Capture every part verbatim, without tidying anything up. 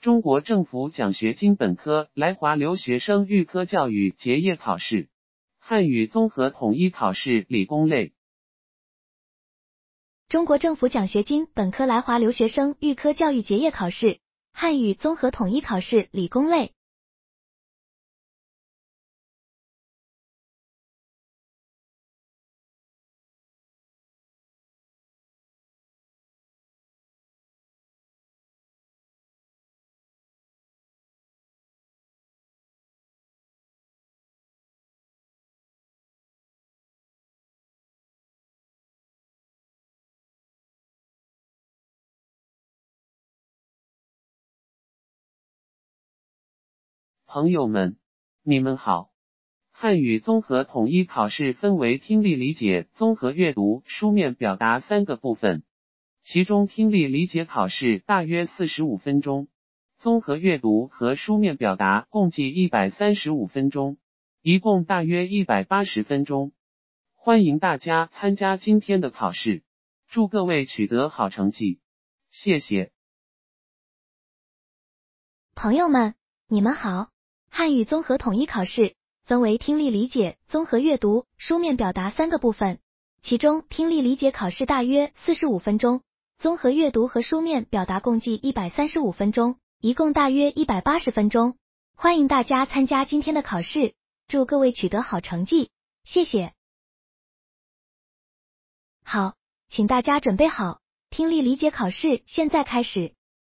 中国政府奖学金本科来华留学生预科教育结业考试，汉语综合统一考试理工类。 中国政府奖学金本科来华留学生预科教育结业考试，汉语综合统一考试理工类。 朋友们，你们好。汉语综合统一考试分为听力理解、综合阅读、书面表达三个部分，其中听力理解考试大约四十五分钟，综合阅读和书面表达共计一百三十五分钟，一共大约一百八十分钟。欢迎大家参加今天的考试，祝各位取得好成绩，谢谢。 朋友们，你们好。汉语综合统一考试分为听力理解、综合阅读、书面表达三个部分，其中听力理解考试大约四十五分钟，综合阅读和书面表达共计一百三十五分钟，一共大约一百八十分钟。欢迎大家参加今天的考试，祝各位取得好成绩，谢谢。好，请大家准备好，听力理解考试现在开始。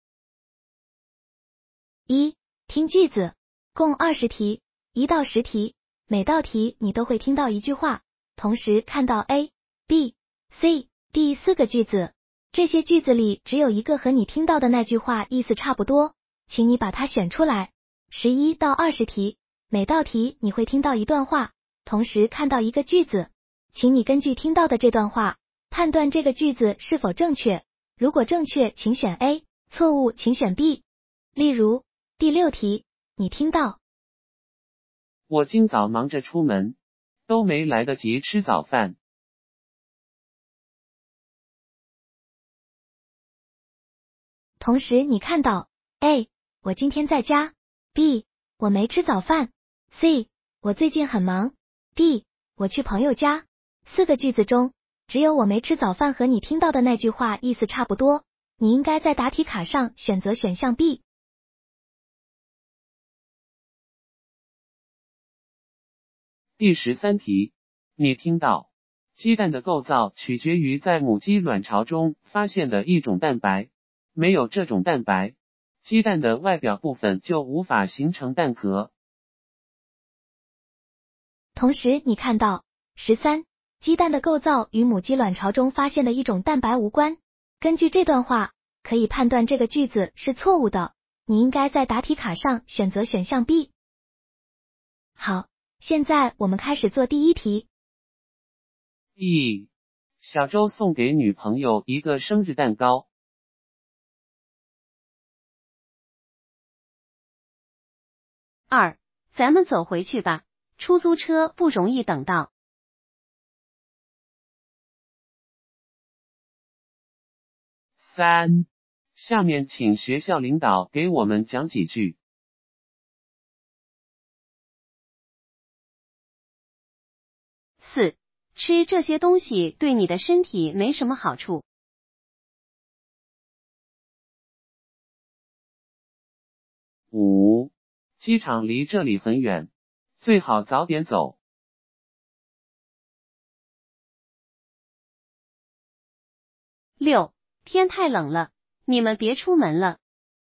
一、听句子，共二十题，一到十题，每道题你都会听到一句话，同时看到 A、B、C、D 四个句子，这些句子里只有一个和你听到的那句话意思差不多，请你把它选出来。十一到二十题，每道题你会听到一段话，同时看到一个句子，请你根据听到的这段话，判断这个句子是否正确，如果正确请选 A， 错误请选 B。例如第六题，你听到： 我今早忙着出门，都没来得及吃早饭。 同时你看到 A， 我今天在家， B， 我没吃早饭， C， 我最近很忙， D， 我去朋友家。四个句子中，只有我没吃早饭和你听到的那句话意思差不多，你应该在答题卡上选择选项 B。 第十三题，你听到鸡蛋的构造取决于在母鸡卵巢中发现的一种蛋白，没有这种蛋白，鸡蛋的外表部分就无法形成蛋壳。 同时你看到十三，鸡蛋的构造与母鸡卵巢中发现的一种蛋白无关。根据这段话，可以判断这个句子是错误的，你应该在答题卡上选择选项 B。好，现在我们开始做第一题。 一、小周送给女朋友一个生日蛋糕。 二、咱们走回去吧，出租车不容易等到。 三、下面请学校领导给我们讲几句。 四、吃这些东西对你的身体没什么好处。 五、机场离这里很远，最好早点走。 六、天太冷了，你们别出门了。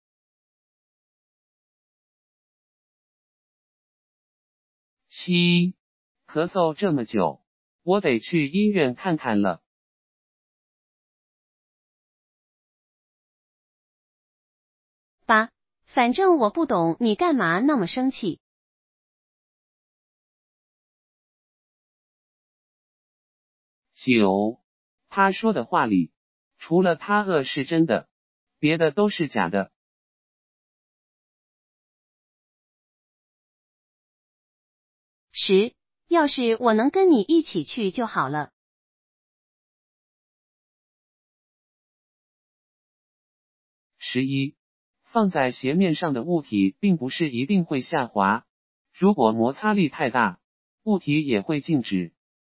七、咳嗽这么久，我得去医院看看了。 八、反正我不懂你干嘛那么生气。 九、他说的话里，除了他饿是真的，别的都是假的。 十、要是我能跟你一起去就好了。 十一、 放在斜面上的物体并不是一定会下滑，如果摩擦力太大，物体也会静止。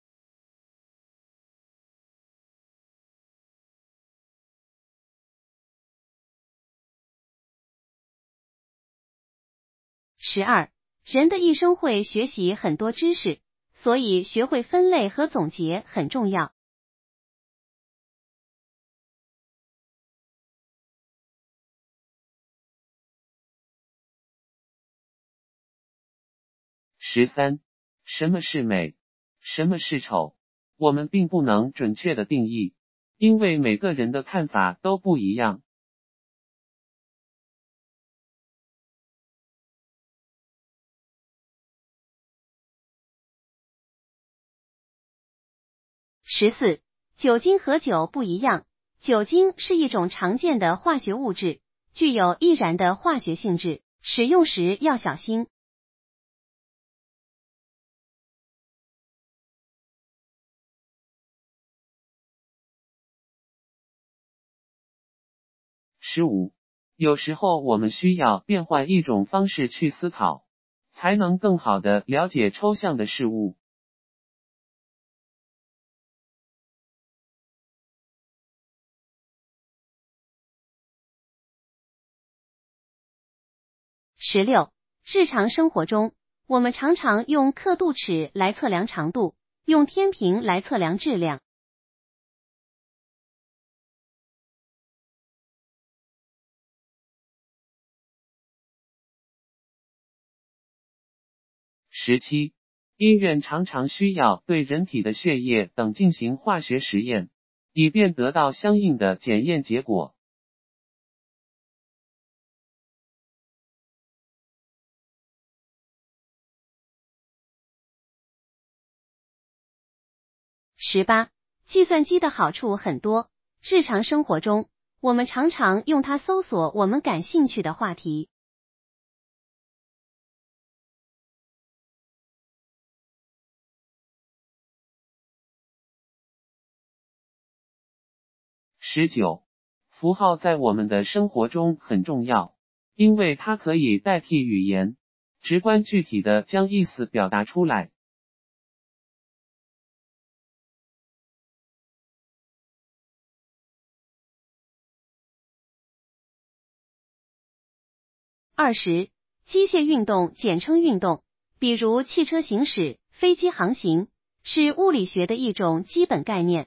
十二，人的一生会学习很多知识，所以学会分类和总结很重要。 十三，什么是美？什么是丑？我们并不能准确的定义，因为每个人的看法都不一样。 十四，酒精和酒不一样，酒精是一种常见的化学物质，具有易燃的化学性质，使用时要小心。 十五，有时候我们需要变换一种方式去思考，才能更好地了解抽象的事物。 十六，日常生活中，我们常常用刻度尺来测量长度，用天平来测量质量。 十七，医院常常需要对人体的血液等进行化学实验，以便得到相应的检验结果。 十八，计算机的好处很多，日常生活中，我们常常用它搜索我们感兴趣的话题。 十九，符号在我们的生活中很重要，因为它可以代替语言，直观具体的将意思表达出来。 二十，机械运动简称运动，比如汽车行驶、飞机航行，是物理学的一种基本概念。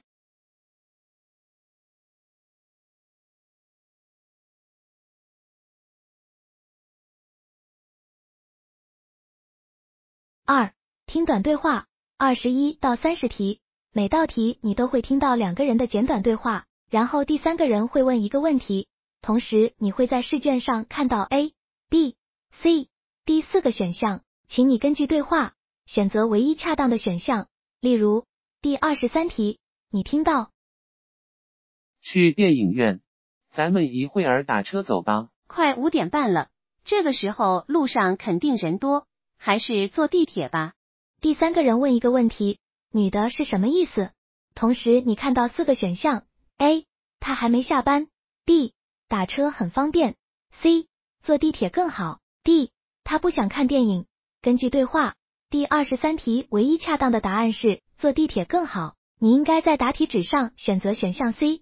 二、听短对话，二十一到三十题，每道题你都会听到两个人的简短对话，然后第三个人会问一个问题，同时你会在试卷上看到 A、B、C、D 四个选项，请你根据对话选择唯一恰当的选项。例如，第二十三题，你听到去电影院，咱们一会儿打车走吧。 快五点半了，这个时候路上肯定人多，还是坐地铁吧。 第三个人问一个问题，女的是什么意思？同时你看到四个选项 A 她还没下班， B 打车很方便， C 坐地铁更好， D 她不想看电影。根据对话，第二十三题唯一恰当的答案是坐地铁更好，你应该在答题纸上选择选项 C。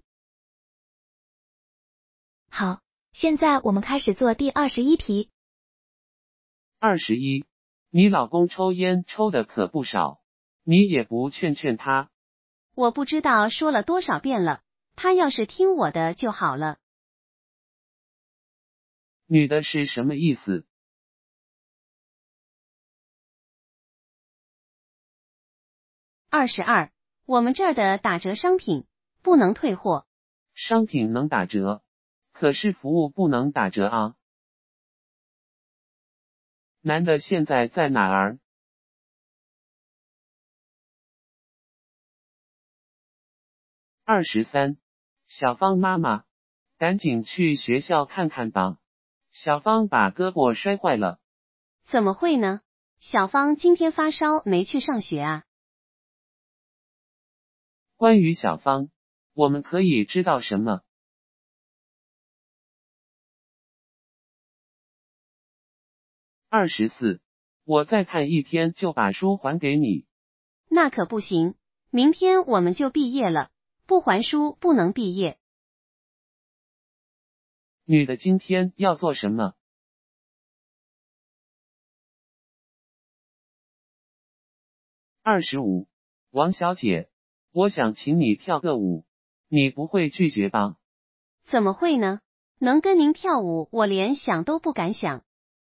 好，现在我们开始做第二十一题。 二十一，你老公抽烟抽的可不少，你也不劝劝他。 我不知道说了多少遍了，他要是听我的就好了。 女的是什么意思？ 二十二，我们这儿的打折商品不能退货。 商品能打折，可是服务不能打折啊。男的现在在哪儿？二十三，小芳妈妈，赶紧去学校看看吧。小芳把胳膊摔坏了。 怎么会呢？小芳今天发烧没去上学啊。 关于小芳，我们可以知道什么？ 二十四，我再看一天就把书还给你。 那可不行，明天我们就毕业了，不还书不能毕业。 女的今天要做什么？二十五，王小姐，我想请你跳个舞，你不会拒绝吧？ 怎么会呢？能跟您跳舞，我连想都不敢想。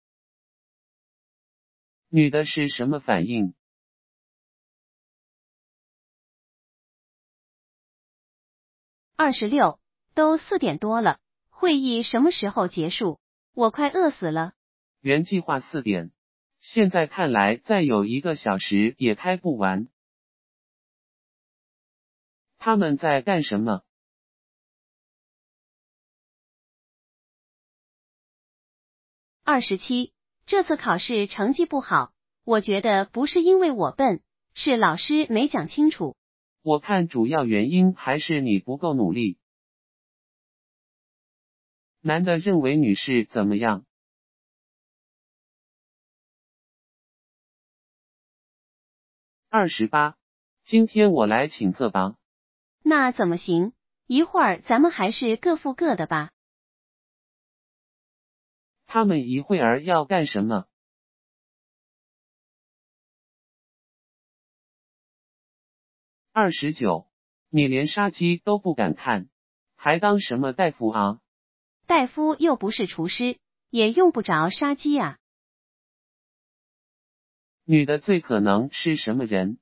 女的是什么反应？ 二十六，都四点多了，会议什么时候结束？我快饿死了。 原计划四点，现在看来再有一个小时也开不完。他们在干什么？ 二十七，这次考试成绩不好，我觉得不是因为我笨，是老师没讲清楚。 我看主要原因还是你不够努力。男的认为女士怎么样？二十八，今天我来请客吧。 那怎么行？一会儿咱们还是各付各的吧。 他们一会儿要干什么？二十九，你连杀鸡都不敢看，还当什么大夫啊？ 大夫又不是厨师，也用不着杀鸡啊。 女的最可能是什么人？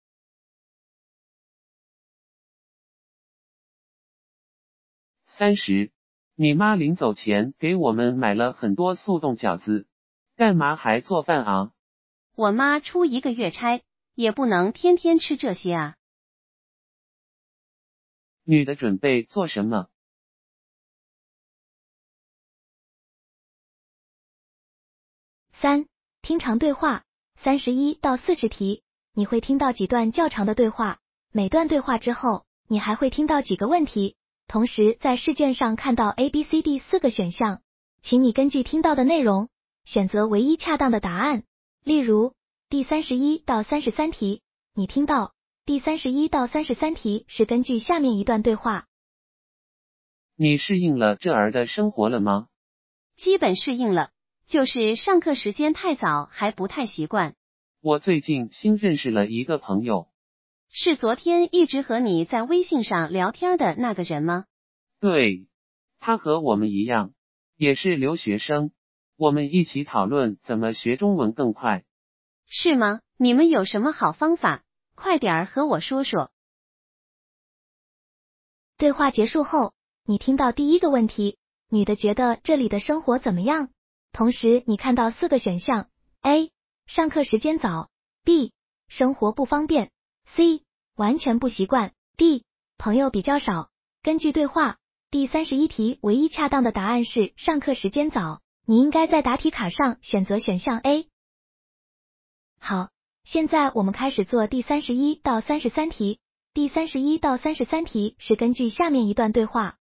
三十，你妈临走前给我们买了很多速冻饺子，干嘛还做饭啊？ 我妈出一个月差，也不能天天吃这些啊。 女的准备做什么？ 三、听长对话，三十一到四十题，你会听到几段较长的对话，每段对话之后，你还会听到几个问题，同时在试卷上看到 A、B、C、D 四个选项，请你根据听到的内容，选择唯一恰当的答案。例如，第三十一到三十三题，你听到第三十一到三十三题是根据下面一段对话。 你适应了这儿的生活了吗？ 基本适应了，就是上课时间太早还不太习惯。 我最近新认识了一个朋友。 是昨天一直和你在微信上聊天的那个人吗？ 对，他和我们一样，也是留学生，我们一起讨论怎么学中文更快。 是吗？你们有什么好方法？快点儿和我说说。 对话结束后，你听到第一个问题，女的觉得这里的生活怎么样？同时你看到四个选项 ：A. 上课时间早 B. 生活不方便 C. 完全不习惯 D. 朋友比较少。根据对话，第三十一题唯一恰当的答案是上课时间早，你应该在答题卡上选择选项 A。 好，现在我们开始做第三十一到三十三题。第三十一到三十三题是根据下面一段对话。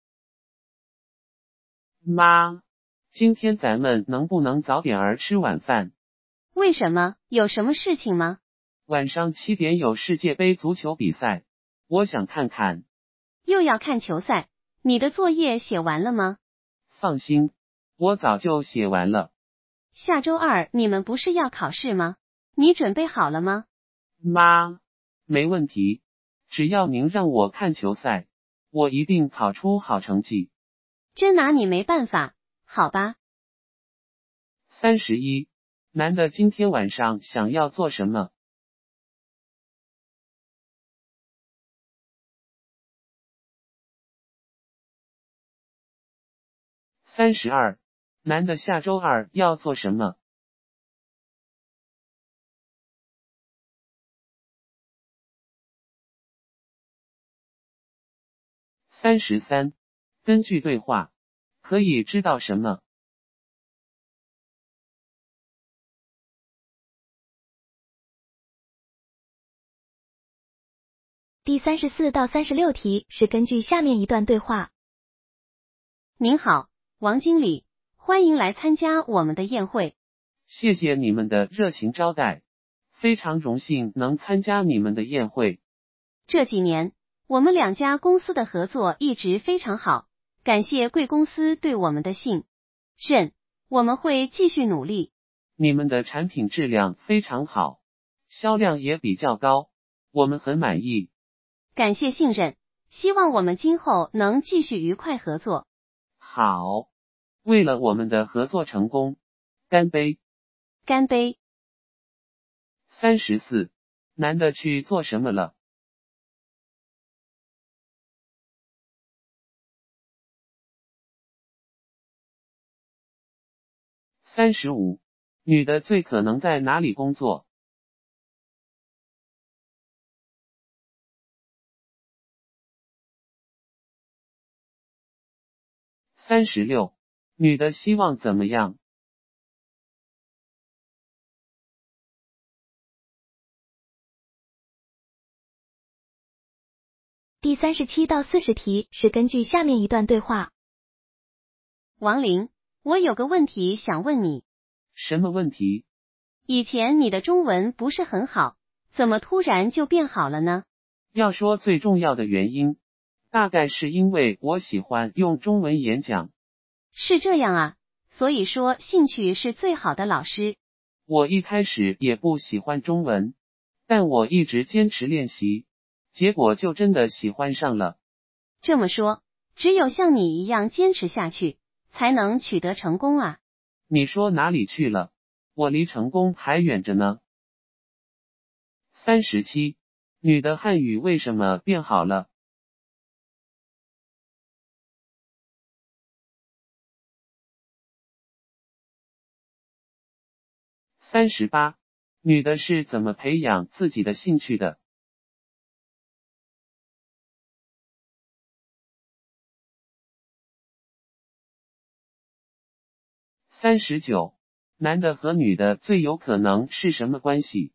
妈，今天咱们能不能早点儿吃晚饭？ 为什么？有什么事情吗？ 晚上七点有世界杯足球比赛，我想看看。 又要看球赛？你的作业写完了吗？ 放心，我早就写完了。 下周二你们不是要考试吗？你准备好了吗？ 妈，没问题，只要您让我看球赛，我一定考出好成绩。 真拿你没办法，好吧。 三十一，男的今天晚上想要做什么？三十二，男的下周二要做什么？三十三，根据对话，可以知道什么？ 第三十四到三十六题是根据下面一段对话。 您好，王经理，欢迎来参加我们的宴会。 谢谢你们的热情招待，非常荣幸能参加你们的宴会。 这几年，我们两家公司的合作一直非常好，感谢贵公司对我们的信任，我们会继续努力。 你们的产品质量非常好，销量也比较高，我们很满意。 感谢信任，希望我们今后能继续愉快合作。 好，为了我们的合作成功，干杯！ 干杯！ 三十四，男的去做什么了？三十五，女的最可能在哪里工作？三十六，女的希望怎么样？ 第三十七到四十题是根据下面一段对话。 王林，我有个问题想问你。 什么问题？ 以前你的中文不是很好，怎么突然就变好了呢？ 要说最重要的原因，大概是因为我喜欢用中文演讲。 是这样啊，所以说兴趣是最好的老师。 我一开始也不喜欢中文，但我一直坚持练习，结果就真的喜欢上了。 这么说，只有像你一样坚持下去，才能取得成功啊。 你说哪里去了？我离成功还远着呢。三十七，女的汉语为什么变好了？三十八，女的是怎么培养自己的兴趣的？三十九，男的和女的最有可能是什么关系？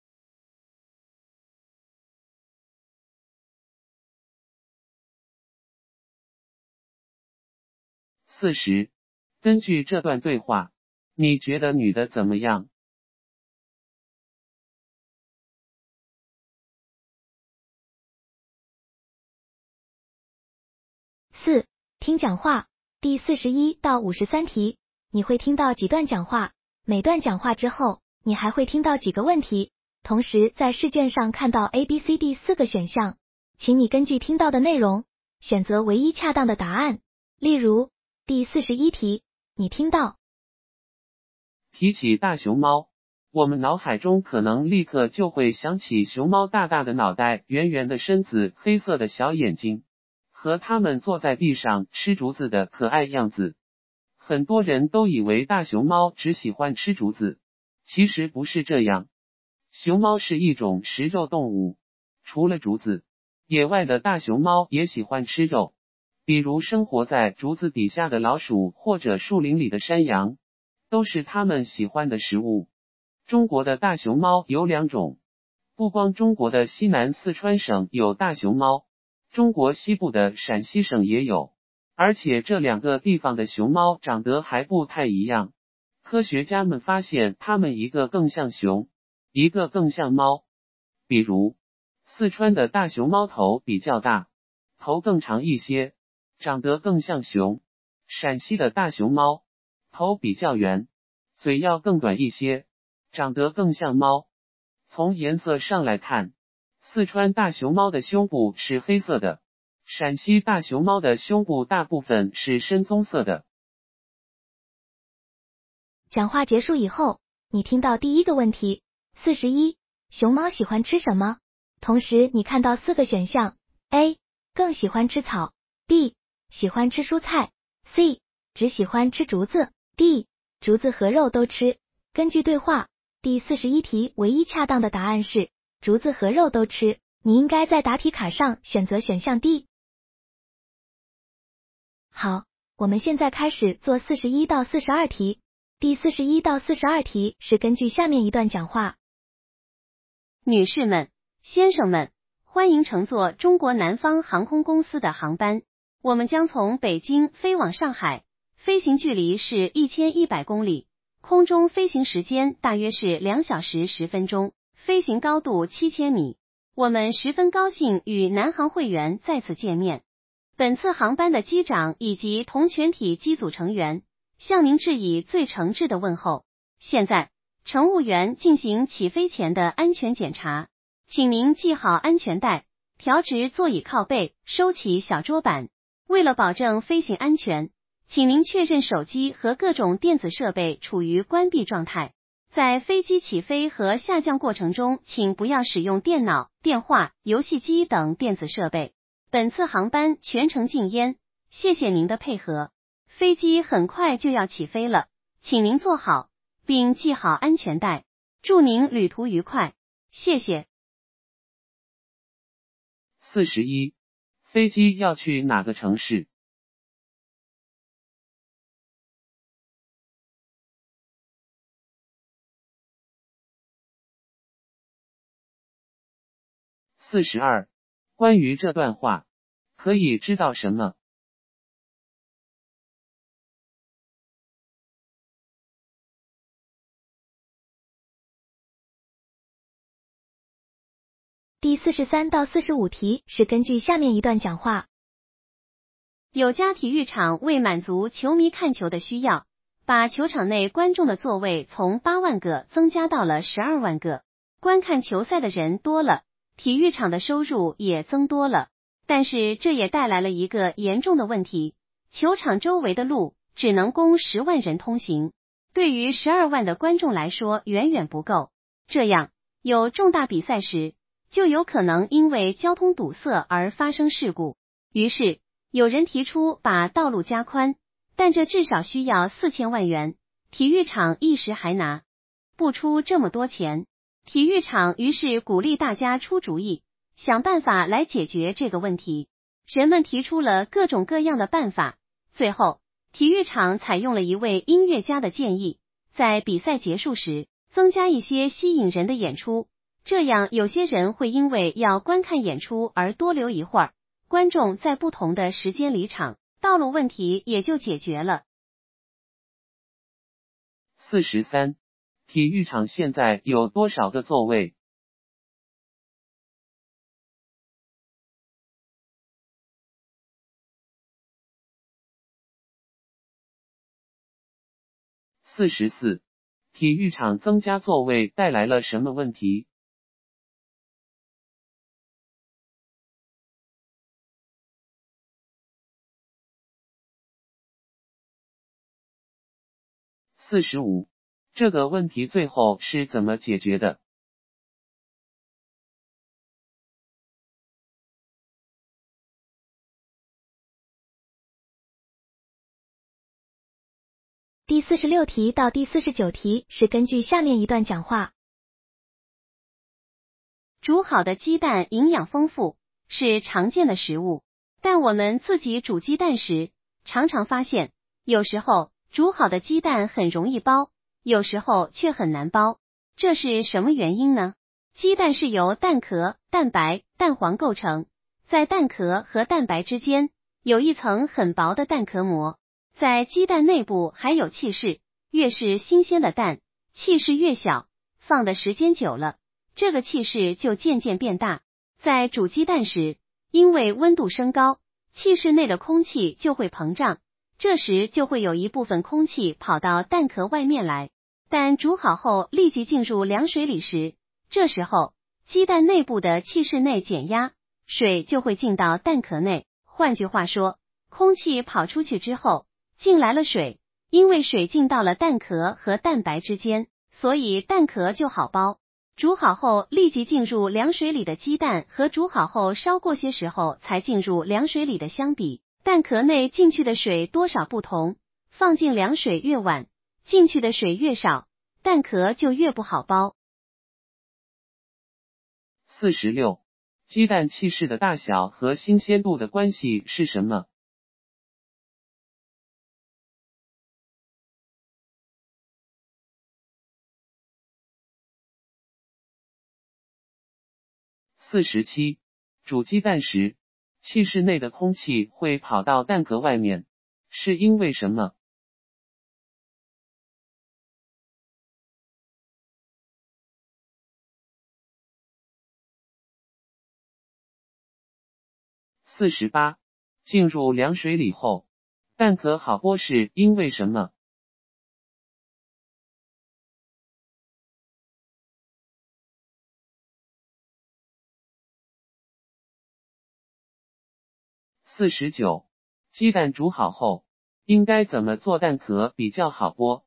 四十，根据这段对话，你觉得女的怎么样？ 四、听讲话。第四十一到五十三题，你会听到几段讲话，每段讲话之后，你还会听到几个问题，同时在试卷上看到 A、B、C、D 四个选项，请你根据听到的内容，选择唯一恰当的答案。例如，第四十一题，你听到提起大熊猫，我们脑海中可能立刻就会想起熊猫大大的脑袋、圆圆的身子、黑色的小眼睛，和它们坐在地上吃竹子的可爱样子。很多人都以为大熊猫只喜欢吃竹子，其实不是这样。熊猫是一种食肉动物，除了竹子，野外的大熊猫也喜欢吃肉，比如生活在竹子底下的老鼠或者树林里的山羊，都是它们喜欢的食物。中国的大熊猫有两种，不光中国的西南四川省有大熊猫，中国西部的陕西省也有，而且这两个地方的熊猫长得还不太一样。科学家们发现它们一个更像熊，一个更像猫。比如，四川的大熊猫头比较大，头更长一些，长得更像熊；陕西的大熊猫头比较圆，嘴要更短一些，长得更像猫。从颜色上来看，四川大熊猫的胸部是黑色的，陕西大熊猫的胸部大部分是深棕色的。 讲话结束以后，你听到第一个问题，四十一，熊猫喜欢吃什么？同时你看到四个选项 A 更喜欢吃草， B 喜欢吃蔬菜， C 只喜欢吃竹子， D 竹子和肉都吃。根据对话，第四十一题唯一恰当的答案是竹子和肉都吃，你应该在答题卡上选择选项 D。 好，我们现在开始做四十一到四十二题。第四十一到四十二题是根据下面一段讲话。 女士们、先生们，欢迎乘坐中国南方航空公司的航班，我们将从北京飞往上海，飞行距离是一千一百公里， 空中飞行时间大约是两小时十分钟，飞行高度七千米。我们十分高兴与南航会员再次见面。本次航班的机长以及同全体机组成员向您致以最诚挚的问候。现在，乘务员进行起飞前的安全检查，请您系好安全带，调直座椅靠背，收起小桌板。为了保证飞行安全，请您确认手机和各种电子设备处于关闭状态。在飞机起飞和下降过程中，请不要使用电脑、电话、游戏机等电子设备。本次航班全程禁烟，谢谢您的配合。飞机很快就要起飞了，请您坐好，并系好安全带。祝您旅途愉快，谢谢。 四十一，飞机要去哪个城市？四十二，关于这段话，可以知道什么？ 第四十三到四十五题是根据下面一段讲话。 有家体育场为满足球迷看球的需要，把球场内观众的座位从八万个增加到了十二万个。观看球赛的人多了，体育场的收入也增多了。但是这也带来了一个严重的问题，球场周围的路只能供十万人通行，对于十二万的观众来说远远不够。这样，有重大比赛时，就有可能因为交通堵塞而发生事故。于是，有人提出把道路加宽，但这至少需要四千万元，体育场一时还拿不出这么多钱。体育场于是鼓励大家出主意，想办法来解决这个问题。人们提出了各种各样的办法，最后，体育场采用了一位音乐家的建议，在比赛结束时，增加一些吸引人的演出，这样有些人会因为要观看演出而多留一会儿，观众在不同的时间离场，道路问题也就解决了。 四十三，体育场现在有多少个座位？四十四，体育场增加座位带来了什么问题？四十五，这个问题最后是怎么解决的？ 第四十六题到第四十九题是根据下面一段讲话。 煮好的鸡蛋营养丰富，是常见的食物，但我们自己煮鸡蛋时，常常发现，有时候煮好的鸡蛋很容易剥，有时候却很难剥。这是什么原因呢？鸡蛋是由蛋壳、蛋白、蛋黄构成，在蛋壳和蛋白之间有一层很薄的蛋壳膜，在鸡蛋内部还有气室，越是新鲜的蛋，气室越小，放的时间久了，这个气室就渐渐变大。在煮鸡蛋时，因为温度升高，气室内的空气就会膨胀，这时就会有一部分空气跑到蛋壳外面来。但煮好后立即进入凉水里时，这时候鸡蛋内部的气室内减压，水就会进到蛋壳内。换句话说，空气跑出去之后，进来了水，因为水进到了蛋壳和蛋白之间，所以蛋壳就好剥。煮好后立即进入凉水里的鸡蛋和煮好后稍过些时候才进入凉水里的相比，蛋壳内进去的水多少不同，放进凉水越晚，进去的水越少，蛋壳就越不好剥。 四十六，鸡蛋气室的大小和新鲜度的关系是什么？四十七，煮鸡蛋时，气室内的空气会跑到蛋壳外面，是因为什么？ 四十八，进入凉水里后，蛋壳好剥是因为什么？四十九，鸡蛋煮好后，应该怎么做蛋壳比较好剥？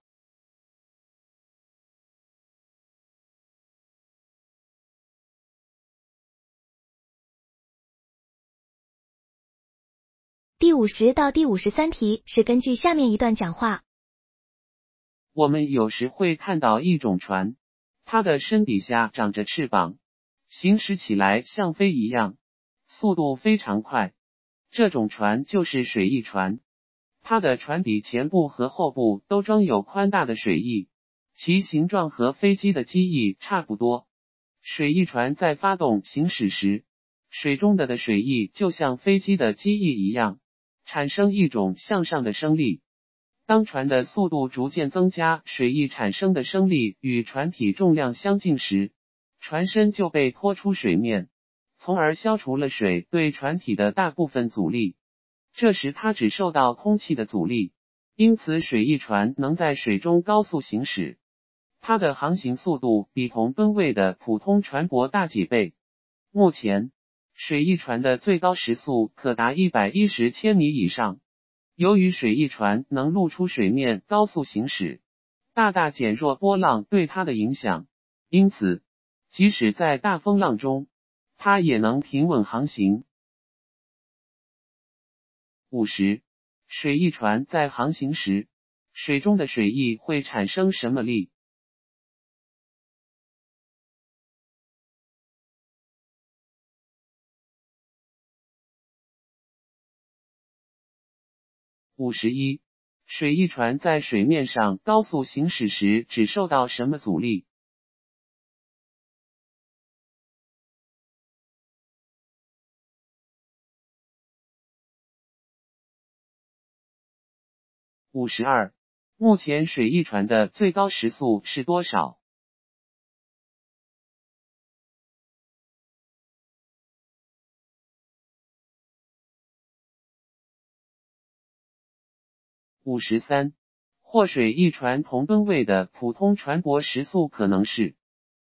第五十到第五十三题是根据下面一段讲话。 我们有时会看到一种船，它的身底下长着翅膀，行驶起来像飞一样，速度非常快。这种船就是水翼船，它的船底前部和后部都装有宽大的水翼，其形状和飞机的机翼差不多。水翼船在发动行驶时，水中的的水翼就像飞机的机翼一样，产生一种向上的升力。当船的速度逐渐增加，水翼产生的升力与船体重量相近时，船身就被拖出水面，从而消除了水对船体的大部分阻力。这时它只受到空气的阻力，因此水翼船能在水中高速行驶。它的航行速度比同吨位的普通船舶大几倍。目前，水翼船的最高时速可达一百一十千米以上。由于水翼船能露出水面高速行驶，大大减弱波浪对它的影响，因此，即使在大风浪中，它也能平稳航行。五十，水翼船在航行时，水中的水翼会产生什么力？五十一，水翼船在水面上高速行驶时只受到什么阻力？五十二，目前水翼船的最高时速是多少？五十三，或水翼船同吨位的普通船舶时速可能是？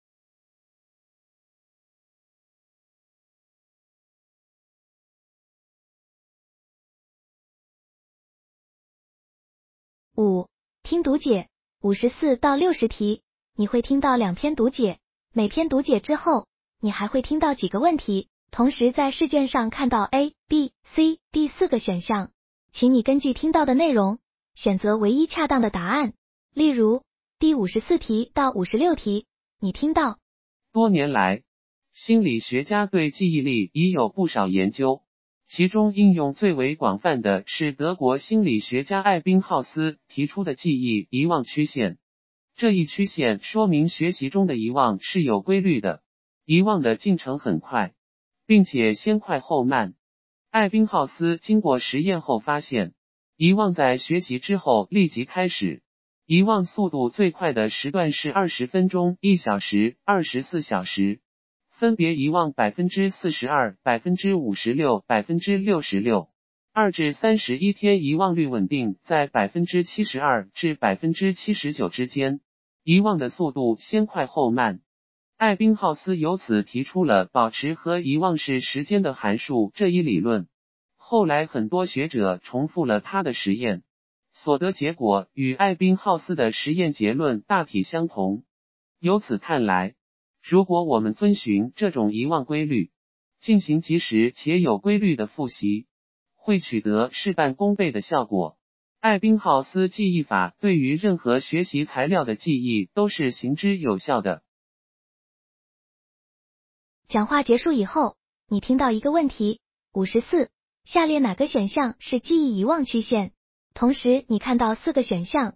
五、听读解，五十四到六十题，你会听到两篇读解，每篇读解之后，你还会听到几个问题，同时在试卷上看到 A、B、C、D 四个选项，请你根据听到的内容，选择唯一恰当的答案。例如，第五十四题到五十六题，你听到， 多年来，心理学家对记忆力已有不少研究，其中应用最为广泛的是德国心理学家艾宾浩斯提出的记忆遗忘曲线。这一曲线说明学习中的遗忘是有规律的，遗忘的进程很快，并且先快后慢。艾宾浩斯经过实验后发现，遗忘在学习之后立即开始，遗忘速度最快的时段是二十分钟、一小时、二十四小时。分别遗忘 百分之四十二、百分之五十六、百分之六十六。二至三十一天遗忘率稳定在 百分之七十二 至 百分之七十九 之间，遗忘的速度先快后慢。艾宾浩斯由此提出了保持和遗忘是时间的函数这一理论。后来很多学者重复了他的实验，所得结果与艾宾浩斯的实验结论大体相同。由此看来，如果我们遵循这种遗忘规律，进行及时且有规律的复习，会取得事半功倍的效果。艾宾浩斯记忆法对于任何学习材料的记忆都是行之有效的。 讲话结束以后，你听到一个问题，五十四，下列哪个选项是记忆遗忘曲线？同时你看到四个选项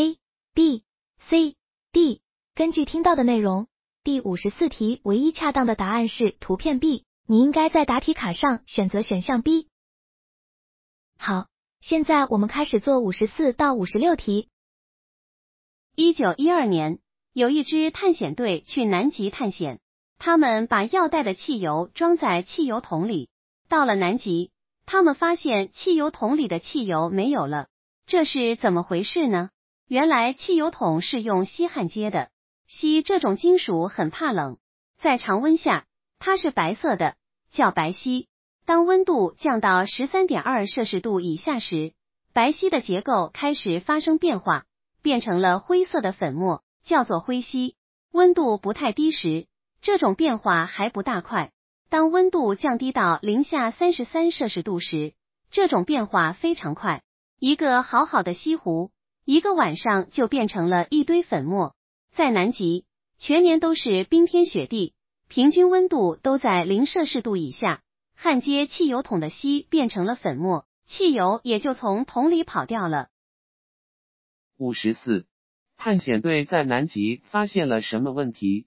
A、B、C、D， 根据听到的内容，第五十四题唯一恰当的答案是图片 B， 你应该在答题卡上选择选项 B。 好，现在我们开始做五十四到五十六题。 一九一二年，有一支探险队去南极探险，他们把要带的汽油装在汽油桶里。到了南极， 他们发现汽油桶里的汽油没有了，这是怎么回事呢？原来汽油桶是用锡焊接的，锡这种金属很怕冷，在常温下它是白色的，叫白锡。当温度降到 十三点二摄氏度以下时，白锡的结构开始发生变化，变成了灰色的粉末，叫做灰锡。温度不太低时，这种变化还不大快。当温度降低到零下三十三摄氏度时，这种变化非常快。一个好好的锡壶，一个晚上就变成了一堆粉末。在南极，全年都是冰天雪地，平均温度都在零摄氏度以下，焊接汽油桶的锡变成了粉末，汽油也就从桶里跑掉了。 五十四，探险队在南极发现了什么问题？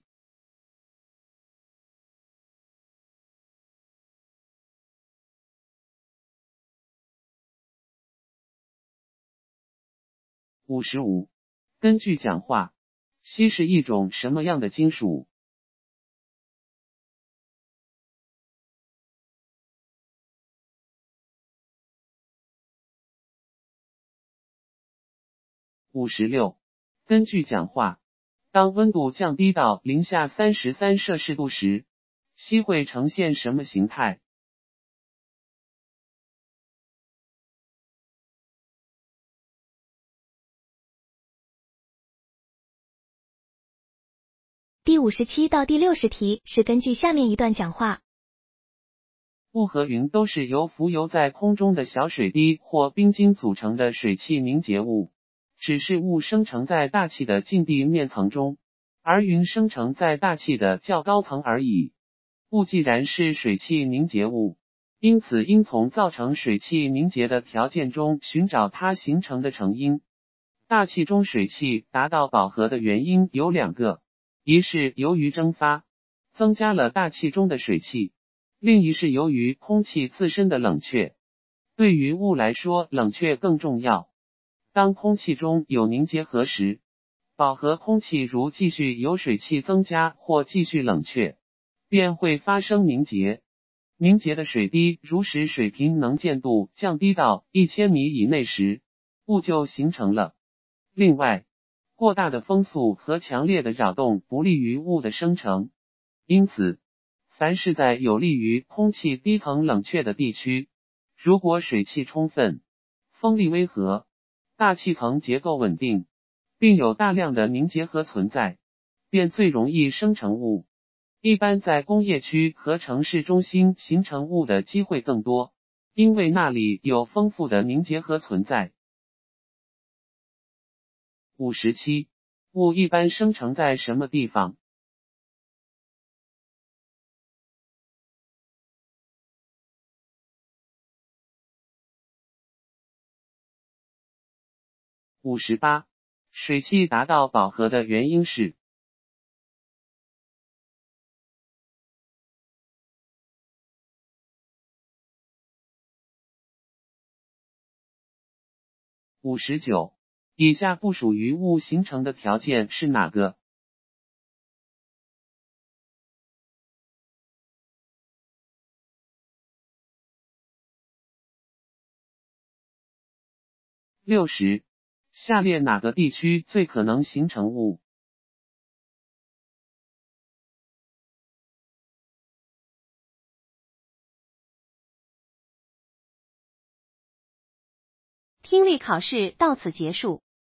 五十五，根据讲话，锡是一种什么样的金属？五十六，根据讲话，当温度降低到零下三十三摄氏度时，锡会呈现什么形态？ 第五十七到第六十题是根据下面一段讲话。 雾和云都是由浮游在空中的小水滴或冰晶组成的水汽凝结物，只是雾生成在大气的近地面层中，而云生成在大气的较高层而已。雾既然是水汽凝结物，因此应从造成水汽凝结的条件中寻找它形成的成因。大气中水汽达到饱和的原因有两个，一是由于蒸发，增加了大气中的水汽，另一是由于空气自身的冷却。对于雾来说，冷却更重要。当空气中有凝结核时，饱和空气如继续有水汽增加或继续冷却，便会发生凝结。凝结的水滴如使水平能见度降低到一千米以内时，雾就形成了。另外，过大的风速和强烈的扰动不利于雾的生成，因此凡是在有利于空气低层冷却的地区，如果水汽充分，风力温和，大气层结构稳定，并有大量的凝结核存在，便最容易生成雾。一般在工业区和城市中心形成雾的机会更多，因为那里有丰富的凝结核存在。五十七，雾一般生成在什么地方？五十八，水汽达到饱和的原因是？五十九，以下不属于雾形成的条件是哪个？六十，下列哪个地区最可能形成雾？ 听力考试到此结束。